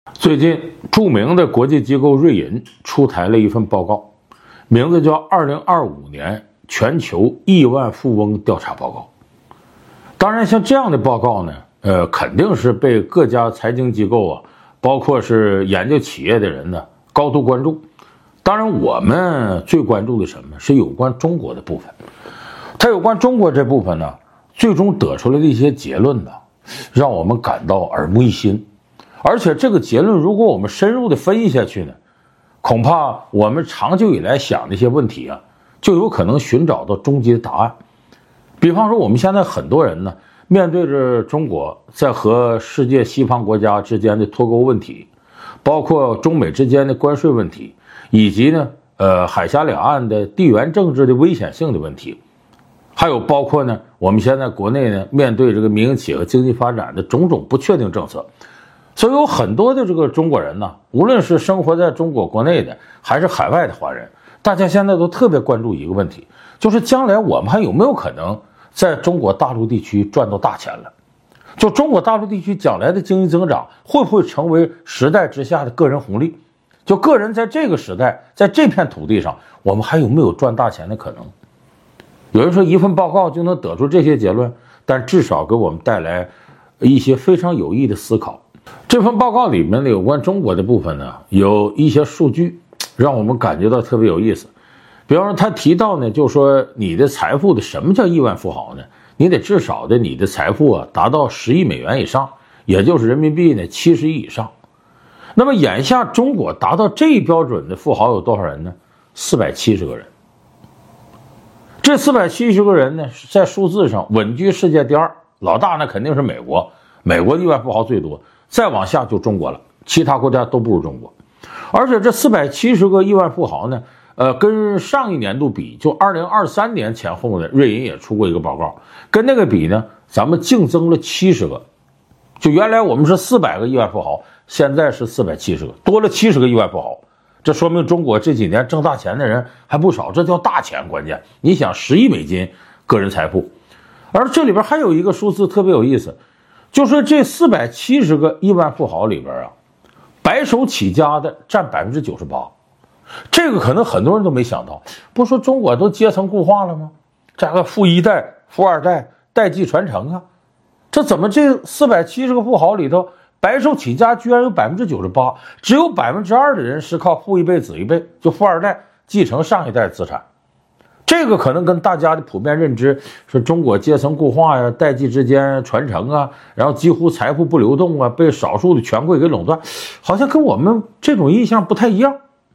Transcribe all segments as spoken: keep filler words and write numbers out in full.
最近，著名的国际机构瑞银出台了一份报告，名字叫《二零二五年全球亿万富翁调查报告》。当然，像这样的报告呢，呃，肯定是被各家财经机构啊，包括是研究企业的人呢，高度关注。当然，我们最关注的什么是有关中国的部分。它有关中国这部分呢，最终得出来的一些结论呢，让我们感到耳目一新。而且这个结论，如果我们深入的分析下去呢，恐怕我们长久以来想的一些问题啊，就有可能寻找到终极的答案。比方说，我们现在很多人呢，面对着中国在和世界西方国家之间的脱钩问题，包括中美之间的关税问题，以及呢，呃，海峡两岸的地缘政治的危险性的问题，还有包括呢，我们现在国内呢，面对这个民营企业和经济发展的种种不确定政策。所以有很多的这个中国人呢，无论是生活在中国国内的，还是海外的华人，大家现在都特别关注一个问题，就是将来我们还有没有可能在中国大陆地区赚到大钱了？就中国大陆地区将来的经济增长会不会成为时代之下的个人红利？就个人在这个时代，在这片土地上，我们还有没有赚大钱的可能？有人说一份报告就能得出这些结论，但至少给我们带来一些非常有益的思考。这份报告里面的有关中国的部分呢，有一些数据让我们感觉到特别有意思。比方说他提到呢，就说你的财富的什么叫亿万富豪呢？你得至少的你的财富啊达到十亿美元以上，也就是人民币呢七十亿以上。那么眼下中国达到这一标准的富豪有多少人呢？四百七十个人。这四百七十个人呢，在数字上稳居世界第二，老大那肯定是美国，美国亿万富豪最多。再往下就中国了，其他国家都不如中国。而且这四百七十个亿万富豪呢，呃，跟上一年度比，就二零二三年前后呢，瑞银也出过一个报告，跟那个比呢，咱们净增了七十个。就原来我们是四百个亿万富豪，现在是四百七十个，多了七十个亿万富豪。这说明中国这几年挣大钱的人还不少，这叫大钱。关键你想十亿美金个人财富，而这里边还有一个数字特别有意思。就是这四百七十个亿万富豪里边啊，白手起家的占百分之九十八，这个可能很多人都没想到。不说中国都阶层固化了吗？这个富一代、富二代、代际传承啊，这怎么这四百七十个富豪里头，白手起家居然有百分之九十八，只有百分之二的人是靠父一辈子一辈，就富二代继承上一代资产。这个可能跟大家的普遍认知是中国阶层固化呀、代际之间传承啊，然后几乎财富不流动啊，被少数的权贵给垄断，好像跟我们这种印象不太一样。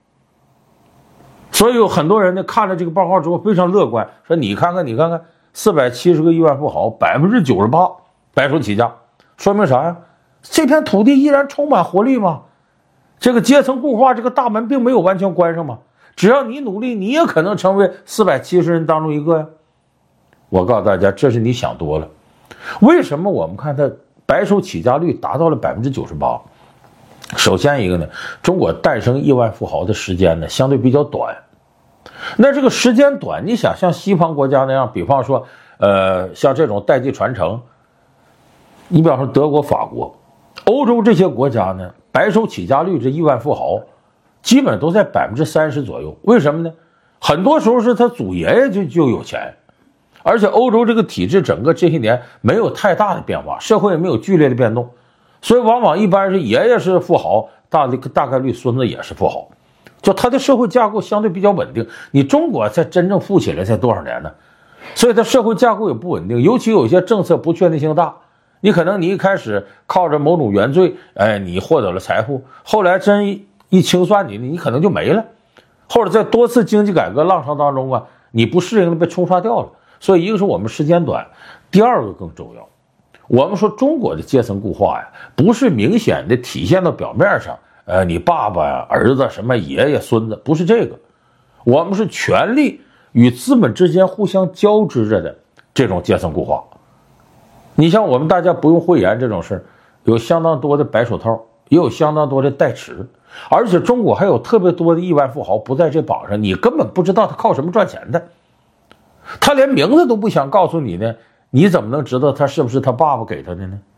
所以有很多人呢看了这个报告之后非常乐观，说你看看你看看，四百七十个亿万富豪，百分之九十八白手起家，说明啥呀？这片土地依然充满活力嘛，这个阶层固化这个大门并没有完全关上嘛。只要你努力，你也可能成为四百七十人当中一个呀。我告诉大家，这是你想多了。为什么我们看它白手起家率达到了百分之九十八？首先一个呢，中国诞生亿万富豪的时间呢相对比较短。那这个时间短，你想像西方国家那样，比方说，呃，像这种代际传承，你比方说德国、法国、欧洲这些国家呢，白手起家率这亿万富豪。基本都在百分之三十左右，为什么呢？很多时候是他祖爷爷就就有钱，而且欧洲这个体制整个这些年没有太大的变化，社会也没有剧烈的变动，所以往往一般是爷爷是富豪，大大概率孙子也是富豪，就他的社会架构相对比较稳定。你中国才真正富起来才多少年呢？所以它社会架构也不稳定，尤其有些政策不确定性大。你可能你一开始靠着某种原罪，哎，你获得了财富，后来真一清算你，你可能就没了，或者在多次经济改革浪潮当中啊，你不适应了被冲刷掉了。所以一个是我们时间短，第二个更重要。我们说中国的阶层固化呀，不是明显的体现到表面上，呃，你爸爸呀、儿子、什么爷爷、孙子，不是这个。我们是权力与资本之间互相交织着的这种阶层固化。你像我们大家不用讳言这种事，有相当多的白手套，也有相当多的代持。而且中国还有特别多的亿万富豪不在这榜上，你根本不知道他靠什么赚钱的，他连名字都不想告诉你呢，你怎么能知道他是不是他爸爸给他的呢？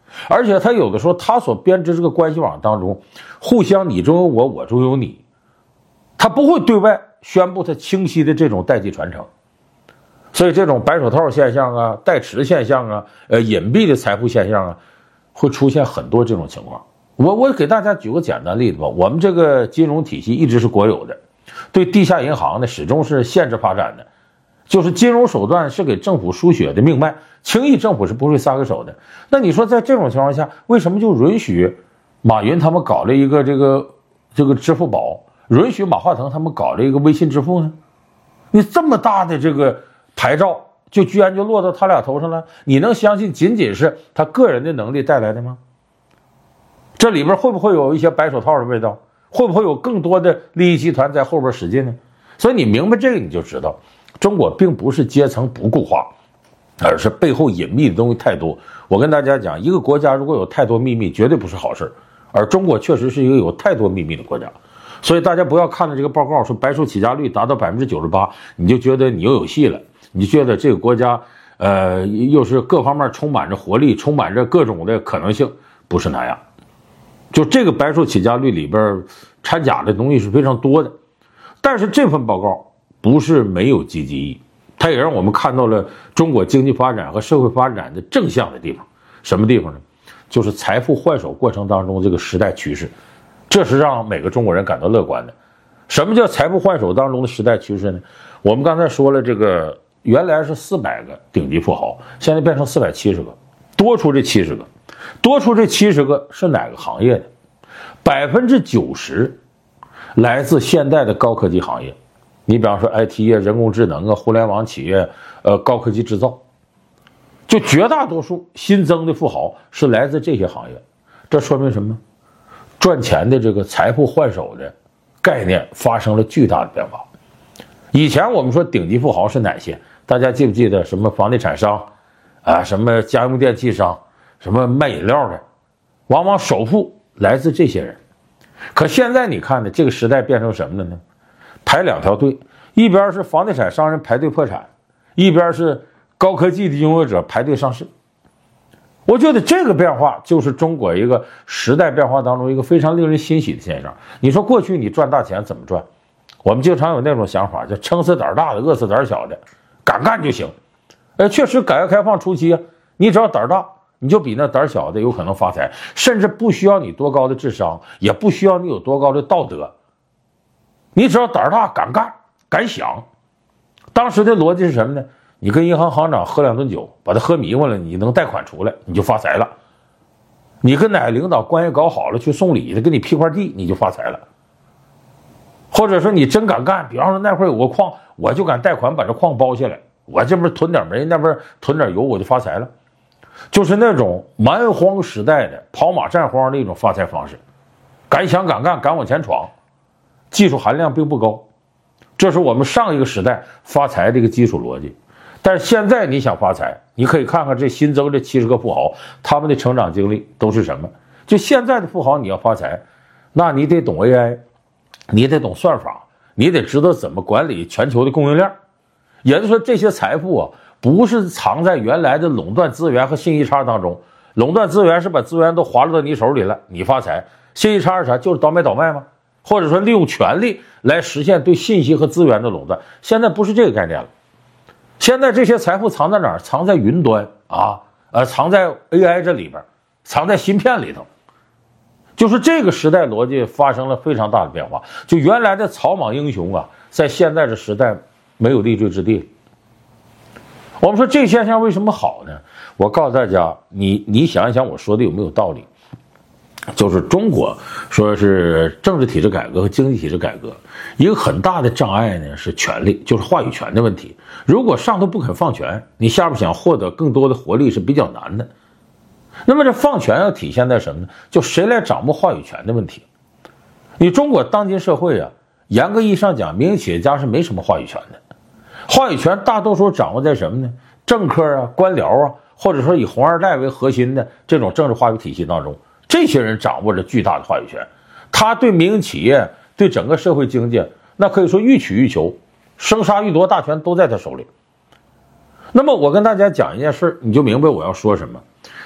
而且他有的时候他所编织这个关系网当中，互相你中有我，我中有你，他不会对外宣布他清晰的这种代际传承。所以这种白手套现象啊、代持现象啊、呃隐蔽的财富现象啊，会出现很多这种情况。我我给大家举个简单例子吧，我们这个金融体系一直是国有的，对地下银行呢始终是限制发展的，就是金融手段是给政府输血的命脉，轻易政府是不会撒个手的。那你说在这种情况下，为什么就允许马云他们搞了一个这个这个支付宝，允许马化腾他们搞了一个微信支付呢？你这么大的这个牌照，就居然就落到他俩头上了？你能相信仅仅是他个人的能力带来的吗？这里边会不会有一些白手套的味道？会不会有更多的利益集团在后边使劲呢？所以你明白这个，你就知道中国并不是阶层不固化，而是背后隐秘的东西太多。我跟大家讲，一个国家如果有太多秘密，绝对不是好事，而中国确实是一个有太多秘密的国家。所以大家不要看了这个报告说白手起家率达到百分之九十八，你就觉得你又有戏了，你就觉得这个国家呃又是各方面充满着活力，充满着各种的可能性，不是那样。就这个白手起家率里边掺假的东西是非常多的，但是这份报告不是没有积极意义，它也让我们看到了中国经济发展和社会发展的正向的地方。什么地方呢？就是财富换手过程当中这个时代趋势，这是让每个中国人感到乐观的。什么叫财富换手当中的时代趋势呢？我们刚才说了，这个原来是四百个顶级富豪，现在变成四百七十个，多出这七十个。多出这七十个是哪个行业的？百分之九十来自现代的高科技行业。你比方说 I T 业、人工智能啊、互联网企业、呃高科技制造，就绝大多数新增的富豪是来自这些行业。这说明什么？赚钱的这个财富换手的概念发生了巨大的变化。以前我们说顶级富豪是哪些？大家记不记得什么房地产商啊，什么家用电器商，什么卖饮料的，往往首富来自这些人。可现在你看呢，这个时代变成什么了呢？排两条队，一边是房地产商人排队破产，一边是高科技的拥有者排队上市。我觉得这个变化就是中国一个时代变化当中一个非常令人欣喜的现象。你说过去你赚大钱怎么赚？我们经常有那种想法，叫撑死胆大的，饿死胆小的，敢干就行。哎，确实改革开放初期啊，你只要胆大，你就比那胆小的有可能发财，甚至不需要你多高的智商，也不需要你有多高的道德，你只要胆大敢干敢想。当时的逻辑是什么呢？你跟银行行长喝两顿酒，把他喝迷糊了，你能贷款出来，你就发财了。你跟哪个领导关系搞好了，去送礼的，给你批块地，你就发财了。或者说你真敢干，比方说那会儿有个矿，我就敢贷款把这矿包下来，我这边囤点煤，那边囤点油，我就发财了。就是那种蛮荒时代的跑马占荒的一种发财方式，敢想敢干，敢往前闯，技术含量并不高，这是我们上一个时代发财的一个基础逻辑。但是现在你想发财，你可以看看这新增这七十个富豪，他们的成长经历都是什么？就现在的富豪，你要发财，那你得懂 A I， 你得懂算法，你得知道怎么管理全球的供应链。也就是说，这些财富啊，不是藏在原来的垄断资源和信息差当中。垄断资源是把资源都划入到你手里了，你发财；信息差是啥？就是倒买倒卖吗？或者说利用权力来实现对信息和资源的垄断。现在不是这个概念了。现在这些财富藏在哪儿？藏在云端啊，呃，藏在 A I 这里边，藏在芯片里头。就是这个时代逻辑发生了非常大的变化。就原来的草莽英雄啊，在现在这时代没有立锥之地。我们说这现象为什么好呢？我告诉大家，你你想一想我说的有没有道理？就是中国说是政治体制改革和经济体制改革，一个很大的障碍呢是权力，就是话语权的问题。如果上头不肯放权，你下边想获得更多的活力是比较难的。那么这放权要体现在什么呢？就谁来掌握话语权的问题。你中国当今社会啊，严格意义上讲，民营企业家是没什么话语权的。话语权大多数掌握在什么呢？政客啊、官僚啊，或者说以红二代为核心的这种政治话语体系当中。这些人掌握着巨大的话语权，他对民营企业、对整个社会经济，那可以说欲取欲求，生杀予夺大权都在他手里。那么我跟大家讲一件事，你就明白我要说什么。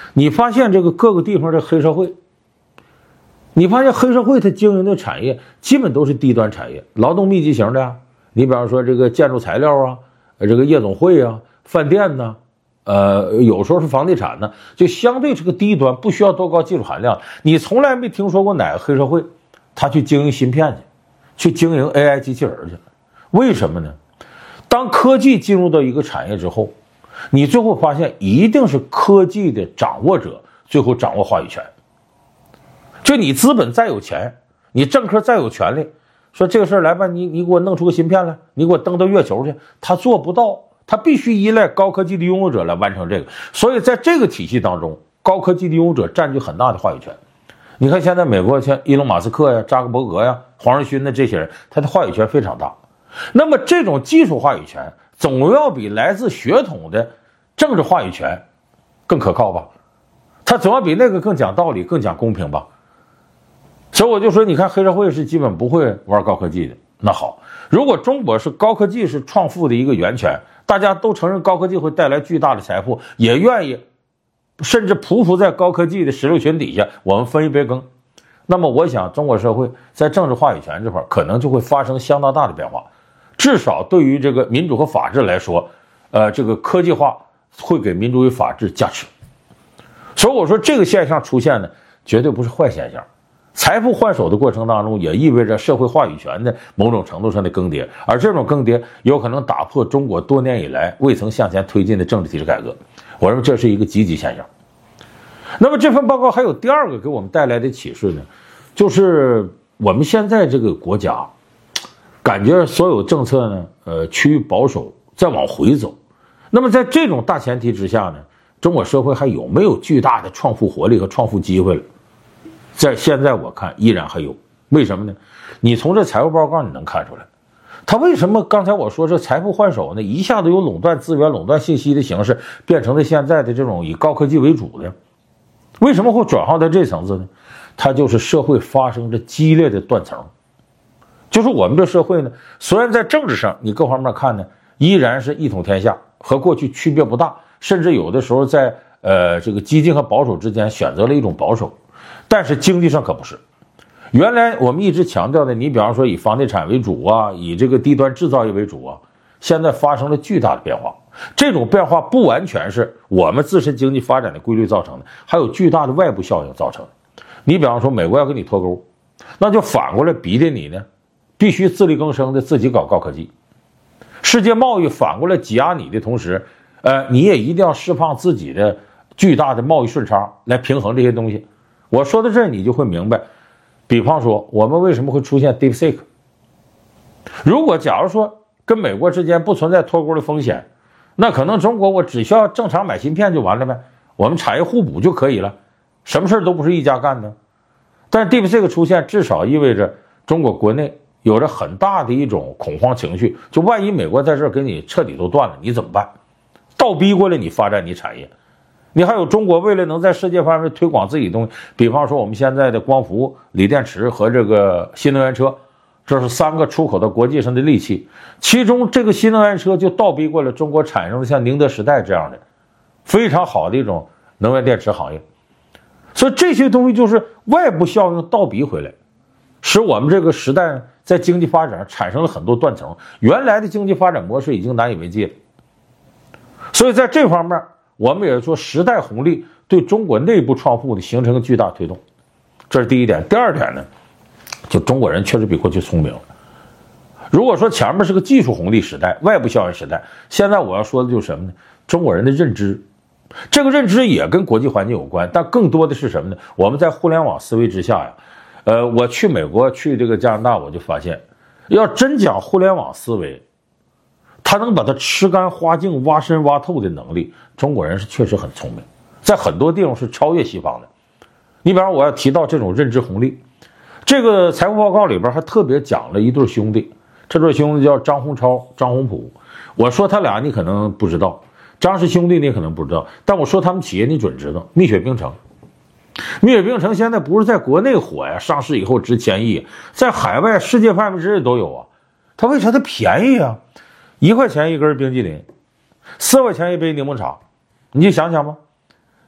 你发现这个各个地方的黑社会，你发现黑社会它经营的产业基本都是低端产业，劳动密集型的呀。你比方说这个建筑材料啊，这个夜总会啊，饭店呢、啊，呃，有时候是房地产呢，就相对这个低端，不需要多高技术含量。你从来没听说过哪个黑社会他去经营芯片去，去经营 A I 机器人去，为什么呢？当科技进入到一个产业之后，你最后发现一定是科技的掌握者最后掌握话语权。就你资本再有钱，你政客再有权利，说这个事儿来吧，你你给我弄出个芯片来，你给我登到月球去，他做不到，他必须依赖高科技的拥有者来完成这个。所以在这个体系当中，高科技的拥有者占据很大的话语权。你看现在美国像伊隆马斯克呀、扎克伯格呀、黄仁勋的这些人，他的话语权非常大。那么这种技术话语权总要比来自血统的政治话语权更可靠吧？他总要比那个更讲道理、更讲公平吧？所以我就说，你看黑社会是基本不会玩高科技的。那好，如果中国是高科技是创富的一个源泉，大家都承认高科技会带来巨大的财富，也愿意甚至匍匐在高科技的石榴裙底下，我们分一杯羹。那么我想中国社会在政治话语权这块可能就会发生相当大的变化，至少对于这个民主和法治来说，呃，这个科技化会给民主与法治加持。所以我说这个现象出现呢，绝对不是坏现象。财富换手的过程当中，也意味着社会话语权的某种程度上的更迭，而这种更迭有可能打破中国多年以来未曾向前推进的政治体制改革。我认为这是一个积极现象。那么这份报告还有第二个给我们带来的启示呢，就是我们现在这个国家感觉所有政策呢，呃，趋于保守，再往回走。那么在这种大前提之下呢，中国社会还有没有巨大的创富活力和创富机会了？在现在我看依然还有。为什么呢？你从这财务报告你能看出来，他为什么刚才我说这财富换手呢，一下子由垄断资源、垄断信息的形式变成了现在的这种以高科技为主的？为什么会转化到这层次呢？它就是社会发生着激烈的断层。就是我们这社会呢，虽然在政治上你各方面看呢，依然是一统天下，和过去区别不大，甚至有的时候在呃这个激进和保守之间选择了一种保守，但是经济上可不是。原来我们一直强调的，你比方说以房地产为主啊，以这个低端制造业为主啊，现在发生了巨大的变化。这种变化不完全是我们自身经济发展的规律造成的，还有巨大的外部效应造成的。你比方说美国要跟你脱钩，那就反过来逼着你呢必须自力更生的自己搞高科技。世界贸易反过来挤压你的同时，呃，你也一定要释放自己的巨大的贸易顺差来平衡这些东西。我说到这儿你就会明白，比方说我们为什么会出现 DeepSeek。 如果假如说跟美国之间不存在脱钩的风险，那可能中国我只需要正常买芯片就完了呗，我们产业互补就可以了，什么事都不是一家干的。但是 DeepSeek 出现至少意味着中国国内有着很大的一种恐慌情绪，就万一美国在这儿给你彻底都断了，你怎么办？倒逼过来你发展你产业。你还有中国为了能在世界范围推广自己的东西，比方说我们现在的光伏、锂电池和这个新能源车，这是三个出口到国际上的利器，其中这个新能源车就倒逼过来中国产生了像宁德时代这样的非常好的一种能源电池行业。所以这些东西就是外部效应倒逼回来，使我们这个时代在经济发展上产生了很多断层，原来的经济发展模式已经难以为继了。所以在这方面我们也说时代红利对中国内部创富的形成了巨大推动，这是第一点。第二点呢，就中国人确实比过去聪明了。如果说前面是个技术红利时代、外部效应时代，现在我要说的就是什么呢？中国人的认知，这个认知也跟国际环境有关，但更多的是什么呢？我们在互联网思维之下呀，呃，我去美国、去这个加拿大，我就发现，要真讲互联网思维，他能把它吃干花净、挖深挖透的能力，中国人是确实很聪明，在很多地方是超越西方的。你比方我要提到这种认知红利，这个财务报告里边还特别讲了一对兄弟，这对兄弟叫张洪超、张洪普。我说他俩你可能不知道，张氏兄弟你可能不知道，但我说他们企业你准知道，蜜雪冰城。蜜雪冰城现在不是在国内火呀，上市以后值千亿，在海外世界范围之内都有啊。它为啥它便宜啊？一块钱一根冰激凌，四块钱一杯柠檬茶，你就想想吧。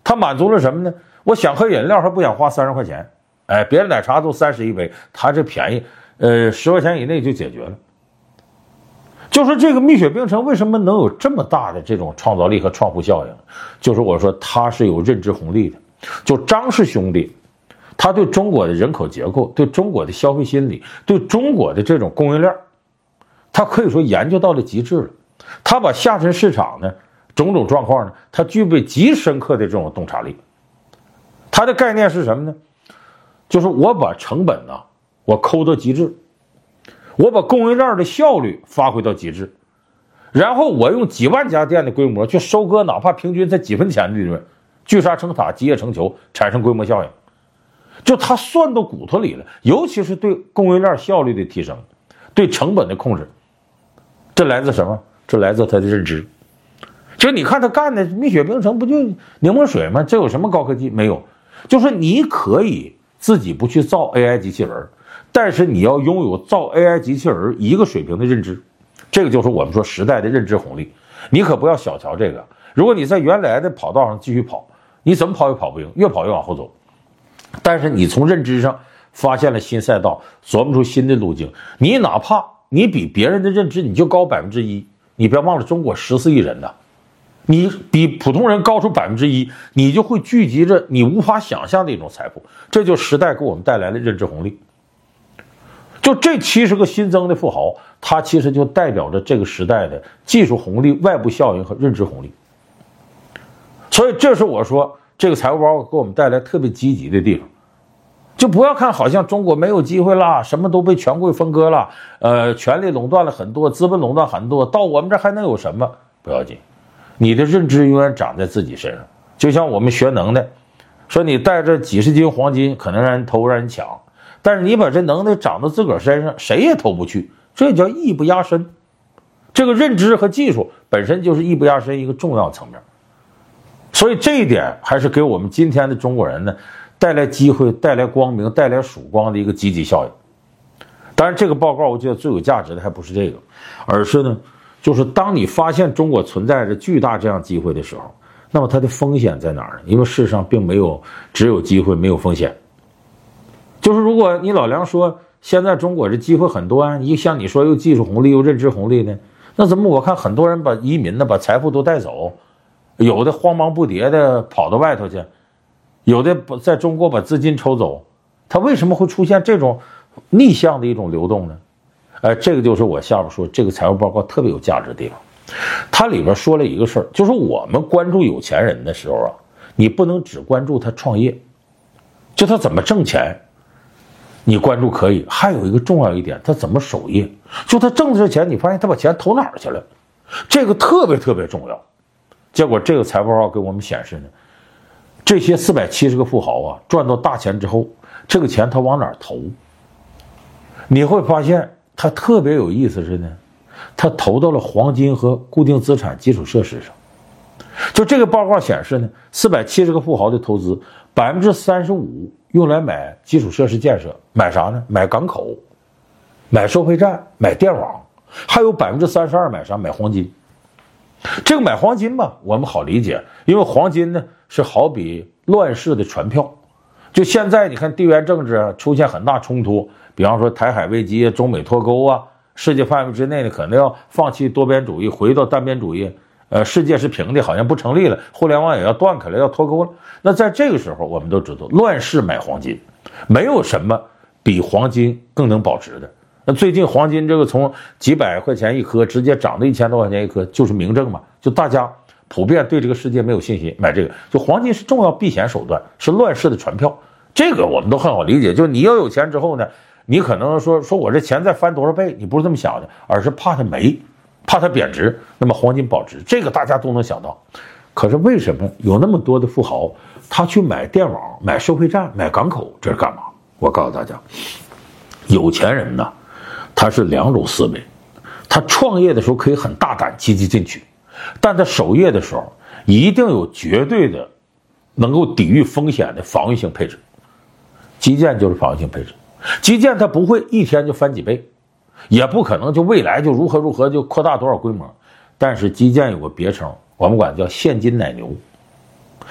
它满足了什么呢？我想喝饮料还不想花三十块钱，哎，别的奶茶都三十一杯，它这便宜，呃，十块钱以内就解决了。就是这个蜜雪冰城为什么能有这么大的这种创造力和创富效应？就是我说它是有认知红利的。就张氏兄弟，他对中国的人口结构、对中国的消费心理、对中国的这种供应链，他可以说研究到了极致了。他把下沉市场呢种种状况呢，他具备极深刻的这种洞察力。他的概念是什么呢？就是我把成本呢、啊，我抠到极致。我把供应链的效率发挥到极致，然后我用几万家店的规模去收割哪怕平均才几分钱的利润，聚沙成塔，集腋成裘，产生规模效应。就他算到骨头里了，尤其是对供应链效率的提升，对成本的控制，这来自什么？这来自他的认知。就你看他干的蜜雪冰城不就柠檬水吗？这有什么高科技？没有。就是你可以自己不去造 A I 机器人，但是你要拥有造 A I 机器人一个水平的认知，这个就是我们说时代的认知红利。你可不要小瞧这个。如果你在原来的跑道上继续跑，你怎么跑也跑不赢，越跑越往后走。但是你从认知上发现了新赛道，琢磨出新的路径，你哪怕你比别人的认知你就高百分之一，你别忘了中国十四亿人呢，你比普通人高出百分之一，你就会聚集着你无法想象的一种财富。这就时代给我们带来的认知红利。就这七十个新增的富豪，它其实就代表着这个时代的技术红利、外部效应和认知红利。所以这是我说这个财务报告给我们带来特别积极的地方。就不要看好像中国没有机会啦，什么都被权贵分割了，呃，权力垄断了很多，资本垄断很多，到我们这还能有什么？不要紧，你的认知永远长在自己身上。就像我们学能耐，说你带着几十斤黄金可能让人偷让人抢，但是你把这能耐长到自个儿身上，谁也偷不去，这叫艺不压身。这个认知和技术本身就是艺不压身一个重要层面。所以这一点还是给我们今天的中国人呢带来机会、带来光明、带来曙光的一个积极效应。当然这个报告我觉得最有价值的还不是这个，而是呢就是当你发现中国存在着巨大这样机会的时候，那么它的风险在哪儿呢？因为世上并没有只有机会没有风险。就是如果你老梁说现在中国这机会很多啊，你像你说又技术红利又认知红利呢，那怎么我看很多人把移民呢把财富都带走，有的慌忙不迭的跑到外头去，有的在中国把资金抽走，它为什么会出现这种逆向的一种流动呢？呃，这个就是我下边说这个财务报告特别有价值的地方。它里边说了一个事儿，就是我们关注有钱人的时候啊，你不能只关注他创业，就他怎么挣钱，你关注可以，还有一个重要一点，他怎么守业，就他挣的这钱，你发现他把钱投哪儿去了，这个特别特别重要。结果这个财报报告给我们显示呢，这些四百七十个富豪啊，赚到大钱之后，这个钱他往哪儿投？你会发现他特别有意思是呢，他投到了黄金和固定资产基础设施上。就这个报告显示呢，四百七十个富豪的投资，百分之三十五用来买基础设施建设，买啥呢？买港口，买收费站，买电网，还有百分之三十二买啥？买黄金。这个买黄金吧，我们好理解，因为黄金呢是好比乱世的船票。就现在你看地缘政治啊出现很大冲突，比方说台海危机、中美脱钩啊，世界范围之内呢可能要放弃多边主义，回到单边主义。呃，世界是平的，好像不成立了，互联网也要断开了，要脱钩了。那在这个时候，我们都知道，乱世买黄金，没有什么比黄金更能保值的。那最近黄金这个从几百块钱一颗直接涨到一千多块钱一颗，就是明证嘛。就大家普遍对这个世界没有信心，买这个，就黄金是重要避险手段，是乱世的船票。这个我们都很好理解。就你要有钱之后呢，你可能说说我这钱再翻多少倍，你不是这么想的，而是怕它没，怕它贬值。那么黄金保值，这个大家都能想到。可是为什么有那么多的富豪，他去买电网、买收费站、买港口，这是干嘛？我告诉大家，有钱人呢，他是两种思维。他创业的时候可以很大胆、积极进取，但他守业的时候一定有绝对的能够抵御风险的防御性配置。基建就是防御性配置，基建它不会一天就翻几倍，也不可能就未来就如何如何就扩大多少规模。但是基建有个别称，我们管叫现金奶牛。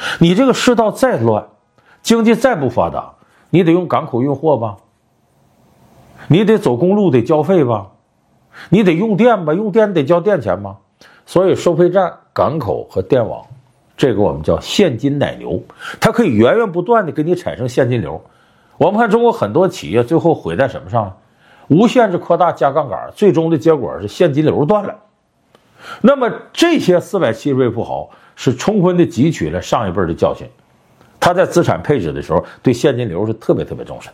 你这个世道再乱，经济再不发达，你得用港口运货吧，你得走公路得交费吧，你得用电吧，用电得交电钱吧。所以收费站、港口和电网，这个我们叫现金奶牛，它可以源源不断的给你产生现金流。我们看中国很多企业最后毁在什么上了？无限制扩大加杠杆，最终的结果是现金流断了。那么这些四百七十位富豪是充分的汲取了上一辈的教训，他在资产配置的时候对现金流是特别特别重视。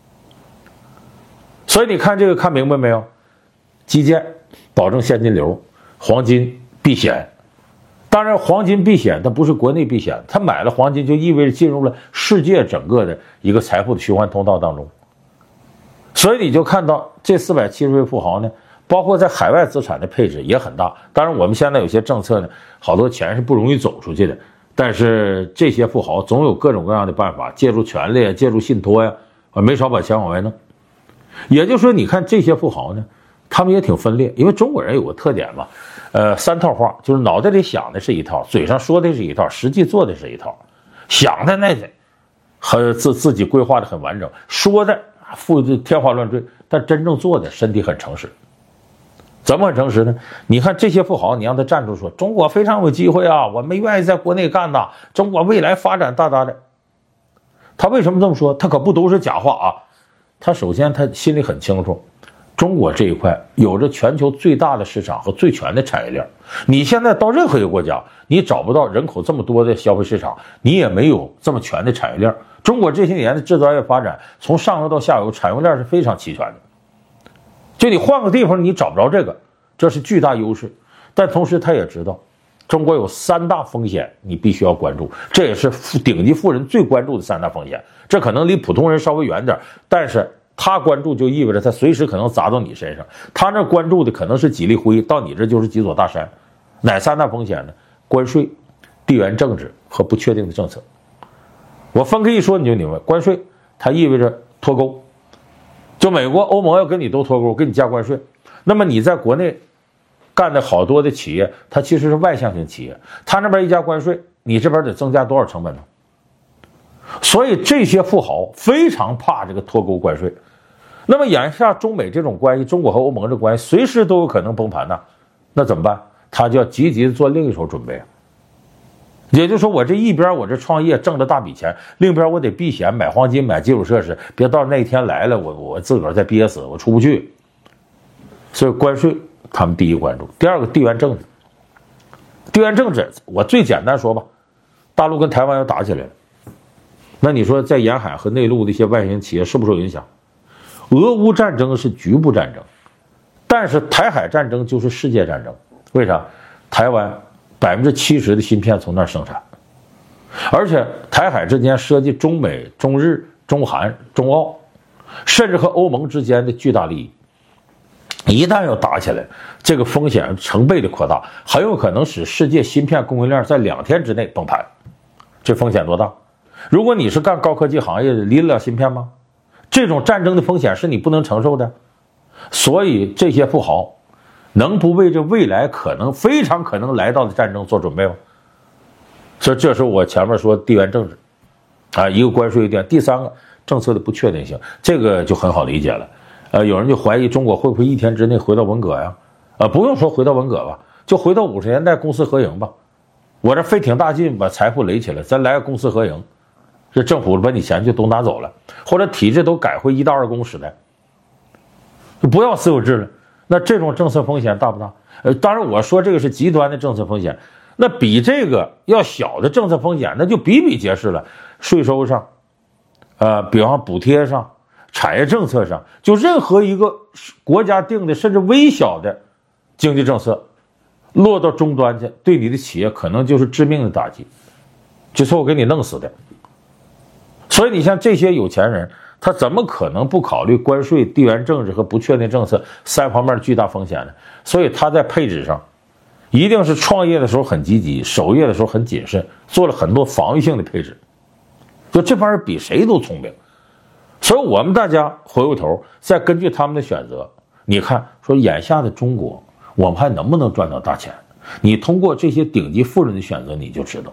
所以你看这个看明白没有？基建保证现金流，黄金避险。当然黄金避险它不是国内避险，他买了黄金就意味着进入了世界整个的一个财富的循环通道当中。所以你就看到这四百七十位富豪呢，包括在海外资产的配置也很大。当然我们现在有些政策呢，好多钱是不容易走出去的，但是这些富豪总有各种各样的办法，借助权力，借助信托呀，啊，没少把钱往外弄。也就是说你看这些富豪呢，他们也挺分裂，因为中国人有个特点嘛，呃，三套话，就是脑袋里想的是一套，嘴上说的是一套，实际做的是一套。想的那和自自己规划的很完整，说的复制天花乱坠，但真正做的身体很诚实。怎么很诚实呢？你看这些富豪，你让他站出说中国非常有机会啊，我们愿意在国内干的，中国未来发展大大的。他为什么这么说？他可不都是假话啊。他首先他心里很清楚，中国这一块有着全球最大的市场和最全的产业链。你现在到任何一个国家，你找不到人口这么多的消费市场，你也没有这么全的产业链。中国这些年的制造业发展，从上游到下游，产业链是非常齐全的。就你换个地方，你找不着这个，这是巨大优势。但同时他也知道，中国有三大风险，你必须要关注，这也是顶级富人最关注的三大风险。这可能离普通人稍微远点，但是他关注就意味着他随时可能砸到你身上。他那关注的可能是几粒灰，到你这就是几座大山。哪三大风险呢？关税、地缘政治和不确定的政策。我分开一说你就明白。关税它意味着脱钩，就美国、欧盟要跟你都脱钩，给你加关税。那么你在国内干的好多的企业，它其实是外向型企业，它那边一加关税，你这边得增加多少成本呢？所以这些富豪非常怕这个脱钩关税。那么眼下中美这种关系，中国和欧盟这关系随时都有可能崩盘呢，那怎么办？他就要积极的做另一手准备。也就是说，我这一边我这创业挣了大笔钱，另一边我得避险，买黄金，买基础设施，别到那一天来了，我我自个儿再憋死，我出不去。所以关税他们第一关注。第二个，地缘政治。地缘政治我最简单说吧，大陆跟台湾要打起来了，那你说在沿海和内陆的一些外型企业受不受影响？俄乌战争是局部战争，但是台海战争就是世界战争。为啥？台湾百分之七十的芯片从那儿生产，而且台海之间涉及中美、中日、中韩、中澳，甚至和欧盟之间的巨大利益。一旦要打起来，这个风险成倍的扩大，很有可能使世界芯片供应链在两天之内崩盘。这风险多大？如果你是干高科技行业的，离得了芯片吗？这种战争的风险是你不能承受的。所以这些富豪能不为这未来可能非常可能来到的战争做准备吗？所以这是我前面说地缘政治啊，一个关税点，第三个政策的不确定性，这个就很好理解了。呃，有人就怀疑中国会不会一天之内回到文革呀？呃，不用说回到文革吧，就回到五十年代公私合营吧。我这费挺大劲把财富垒起来，咱来个公私合营，这政府把你钱就都拿走了，或者体制都改回一大二公时代，就不要私有制了。那这种政策风险大不大？呃，当然我说这个是极端的政策风险，那比这个要小的政策风险那就比比皆是了。税收上，呃，比方补贴上，产业政策上，就任何一个国家定的甚至微小的经济政策落到终端去，对你的企业可能就是致命的打击，就说我给你弄死的。所以你像这些有钱人，他怎么可能不考虑关税、地缘政治和不确定政策三方面的巨大风险呢？所以他在配置上一定是创业的时候很积极，守业的时候很谨慎，做了很多防御性的配置。就这帮人比谁都聪明。所以我们大家回过头再根据他们的选择，你看说眼下的中国我们还能不能赚到大钱？你通过这些顶级富人的选择你就知道。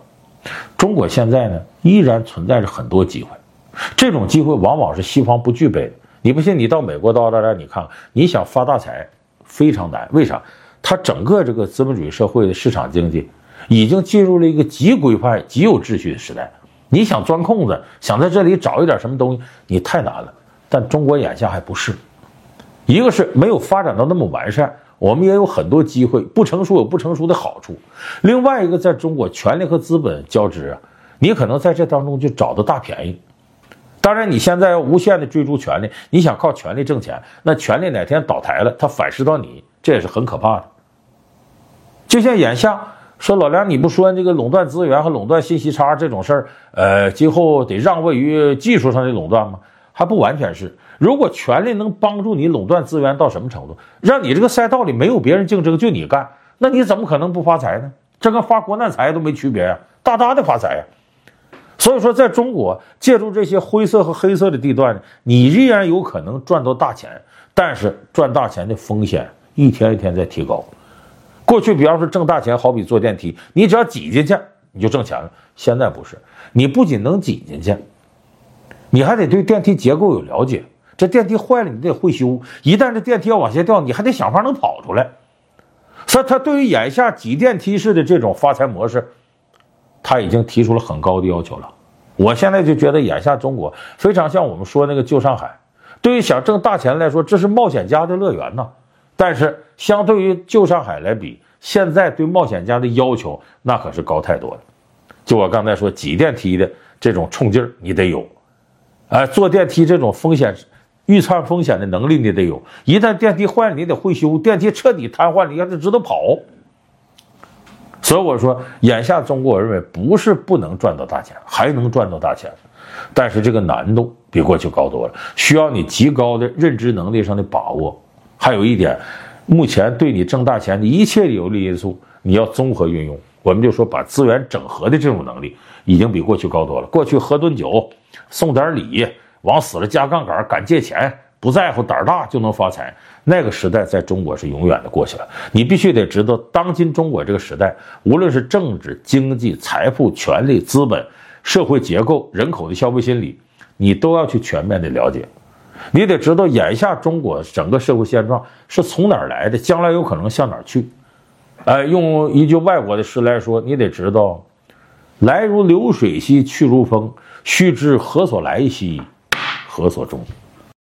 中国现在呢依然存在着很多机会，这种机会往往是西方不具备的。你不信，你到美国到澳大利亚，你看，你想发大财非常难。为啥？它整个这个资本主义社会的市场经济已经进入了一个极规范、极有秩序的时代。你想钻空子，想在这里找一点什么东西，你太难了。但中国眼下还不是，一个是没有发展到那么完善，我们也有很多机会，不成熟有不成熟的好处。另外一个，在中国权力和资本交织啊，你可能在这当中就找到大便宜。当然，你现在要无限的追逐权力，你想靠权力挣钱，那权力哪天倒台了，它反噬到你，这也是很可怕的。就像眼下说，老梁，你不说这个垄断资源和垄断信息差这种事儿，呃，今后得让位于技术上的垄断吗？还不完全是。如果权力能帮助你垄断资源到什么程度，让你这个赛道里没有别人竞争，就你干，那你怎么可能不发财呢？这跟发国难财都没区别呀，大大的发财呀。所以说，在中国借助这些灰色和黑色的地段，你依然有可能赚到大钱，但是赚大钱的风险一天一天在提高。过去比方说挣大钱，好比坐电梯，你只要挤进去你就挣钱了。现在不是，你不仅能挤进去，你还得对电梯结构有了解。这电梯坏了，你得会修。一旦这电梯要往下掉，你还得想法能跑出来。所以，他对于眼下挤电梯式的这种发财模式，他已经提出了很高的要求了。我现在就觉得眼下中国非常像我们说那个旧上海，对于想挣大钱来说，这是冒险家的乐园呐。但是相对于旧上海来比，现在对冒险家的要求那可是高太多了。就我刚才说，挤电梯的这种冲劲儿你得有，哎、呃，坐电梯这种风险预测风险的能力你得有。一旦电梯坏了，你得会修；电梯彻底瘫痪，你还得知道跑。所以我说，眼下中国我认为不是不能赚到大钱，还能赚到大钱，但是这个难度比过去高多了，需要你极高的认知能力上的把握。还有一点，目前对你挣大钱的一切有利因素，你要综合运用。我们就说把资源整合的这种能力已经比过去高多了。过去喝顿酒，送点礼，往死了加杠杆，敢借钱，不在乎，胆大就能发财，那个时代在中国是永远的过去了。你必须得知道，当今中国这个时代，无论是政治、经济、财富、权力、资本、社会结构、人口的消费心理，你都要去全面的了解。你得知道眼下中国整个社会现状是从哪儿来的，将来有可能向哪儿去。呃，用一句外国的诗来说，你得知道，来如流水兮，去如风，须知何所来兮，何所终。